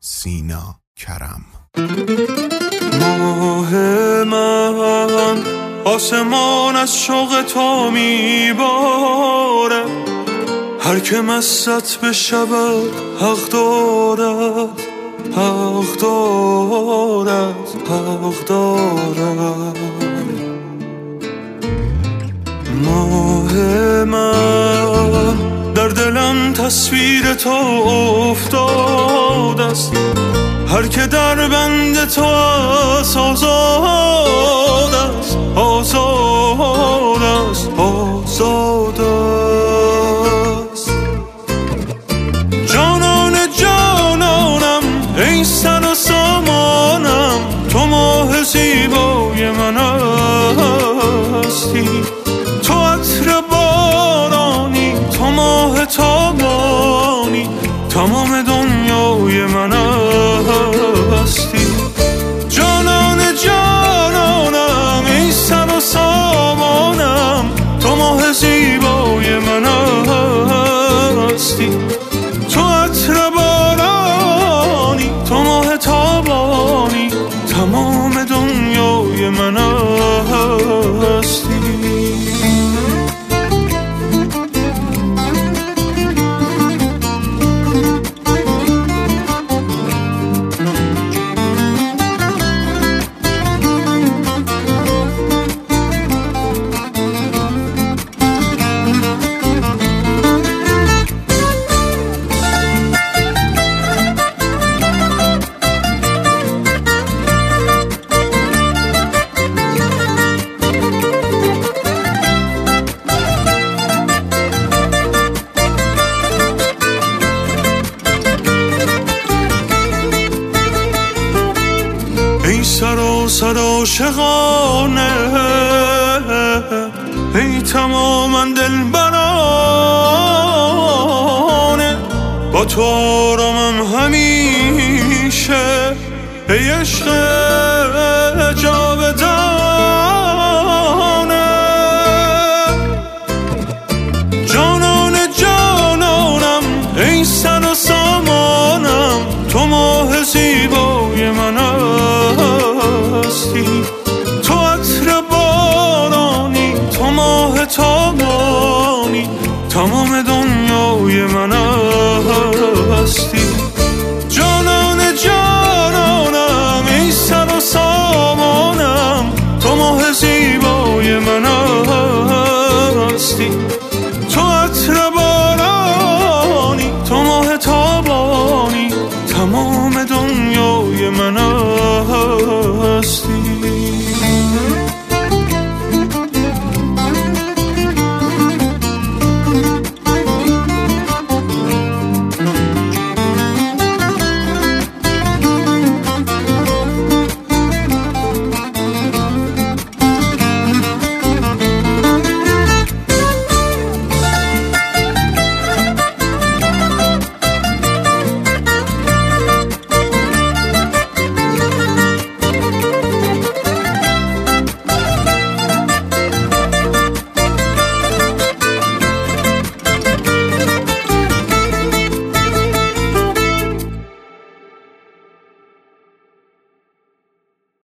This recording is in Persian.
سینا کرم. ماه من آسمان از شوق تو میباره، هر که مست بشود حق دارد، حق دارد، حق دارد. ماه من در دلم تصویر تو افتاده است، هر که در بند تو است آزاد است، آزاد است، آزاد است. جانان جانانم ای سر و سامانم، تو ماه زیبای من هستی. تو عطر بارانی، تو ماه تابانی، تمام دنیای من هستی. جانان جانانم ای سر و سامانم، تو ماه زیبای من هستی. تو عطر بارانی، تو ماه تابانی، تمام دنیای من هستی. سر عاشقانه ای تماما دلبرانه، با تو آرامم همیشه ای عشق